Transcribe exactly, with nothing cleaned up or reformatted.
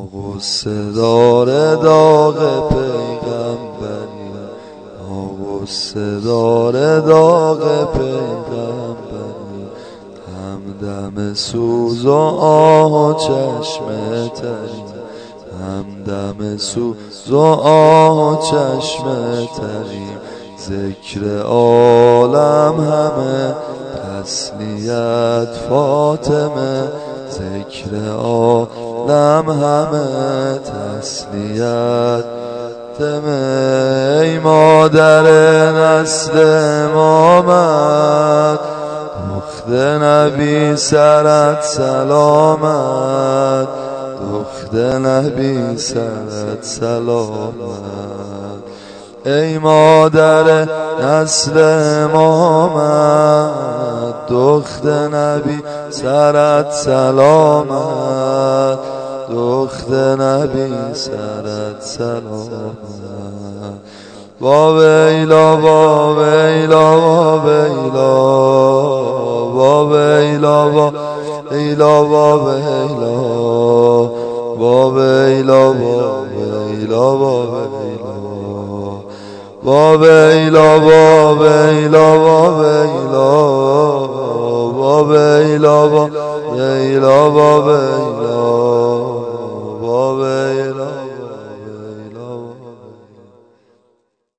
غصه داره داغ پیغمبری، غصه داره داغ پیغمبری، همدم سوز و آه و چشم تری، همدم سوز و آه و چشم تری، ذکر عالم همه تسلیت فاطمه، ذکر عالم همه تسلیت فاطمه. ای مادر نسل امامت، دخت نبی سرت سلامت، دخت نبی سرت سلامت. ای مادر نسل امامت، دخت نبی سرت سلامت، دخت نبی سرت سلامت. با ویلا با ویلا با ویلا، با ویلا با ویلا با ویلا، با ویلا با ویلا با ویلا، با ویلا با ویلا با ویلا، با ویلا با ویلا با ویلا، با ویلا.